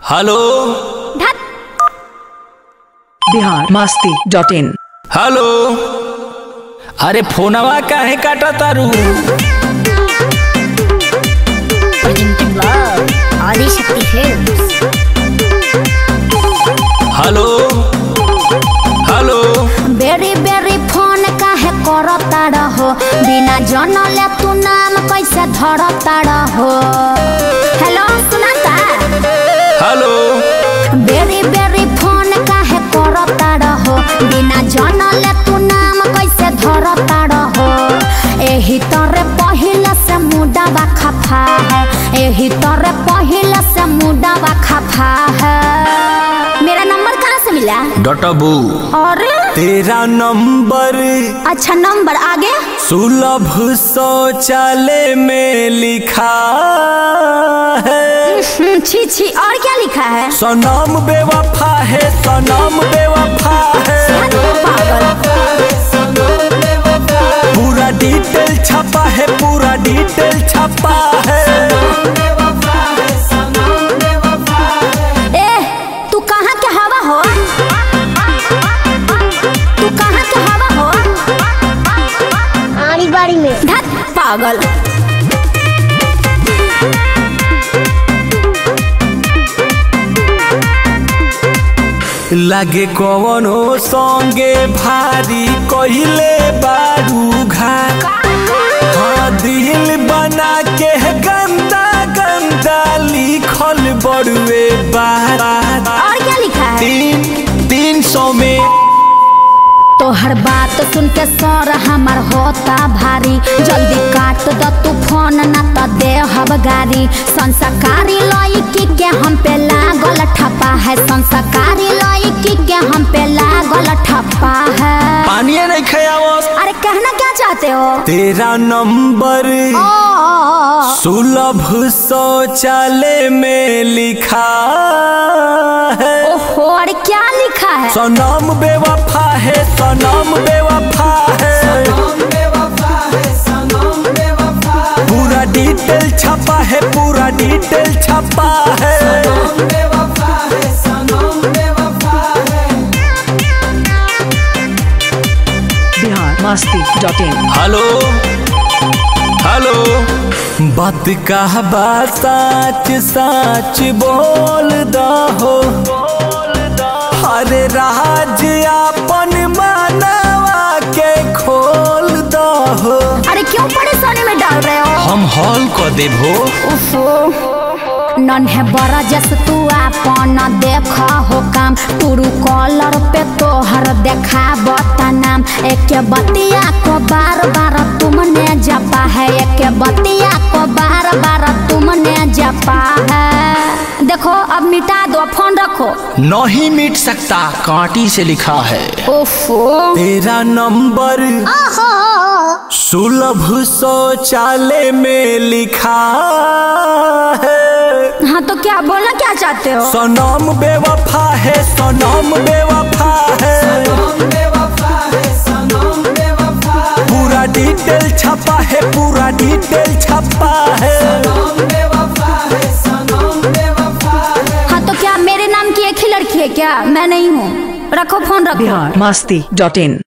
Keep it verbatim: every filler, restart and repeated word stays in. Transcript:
Hello Bihar Masti dot in. Hello अरे फोनवा काहे काटा तारू? आदिशक्ति फिल्म्स। हेलो हेलो बेरी बेरी फोन काहे करता रहो, बिना जनले तू नाम कैसे धरता रहो। हेलो सुनाता? हेलो बेरी बेरी फोन काहे करता रहो, बिना जनले तू नाम कैसे धरता रहो। एही तरे पहिला से मुडावा खफा है, एही तरे पहिला से मुडावा खफा है। मेरा नंबर कहाँ से मिला? डॉटबू अरे तेरा नंबर। अच्छा नंबर आगे? सुलभ शौचालय में लिखा है। छी छी और क्या लिखा है? सनम बेवफा है, सनम बेवफा है। पूरा डिटेल छपा है, पूरा डिटेल छपा है। ए तू कहाँ के हवा हो? तू कहाँ के हवा हो? आड़ी बाड़ी में। धत पागल। लागे कवनो संगे भारी कहिले बारू घाट। हाँ दिल बना के गंदा गंदा लिखल बड़ुए बात। और क्या लिखा है? तीन तीन सौ में तो हर बात सुन के सर हमार होता भारी। जल्दी काट द तू फोन ना तो दे हब गारी। संस्कारी लड़की के हम पे लागल ठप्पा है, संस्कारी लड़की के हम पे लागल ठप्पा है। पानी नहीं खयावस। अरे कहना क्या चाहते हो? तेरा नंबर सुलभ शौचालय में लिखा है। ओहो अरे क्या लिखा है? सनम बेवफा है, सनम बेवफा है। पूरा डिटेल छपा है, पूरा डिटेल छपा है। Bihar Masti dot in. Hello hello बात का बा सच सच बोल दहो। हरे राज अपन मानवा के खोल दहो। अरे क्यों परेशानी में डाल रहे हो? हम हॉल को देबो। नन है बड़ा जस तू आपन देखा हो काम। टूरू कॉलर पे तोहर देखा बता नाम। एक बतिया को बार बार तुमने जपा है, एक बतिया को बार बार तुमने जपा है। देखो अब मिटा दो, फोन रखो। नहीं मिट सकता, कांटी से लिखा है। ओफो तेरा नंबर सुलभ शौचालय में लिखा है। हाँ तो क्या बोलना क्या चाहते हो? सनम बेवफा है, सनम बेवफा है। पूरा डिटेल छपा है, पूरा डिटेल छपा है। हाँ तो क्या मेरे नाम की एक ही लड़की है क्या? मैं नहीं हूँ। रखो फोन रखो। बिहार मस्ती डॉट इन।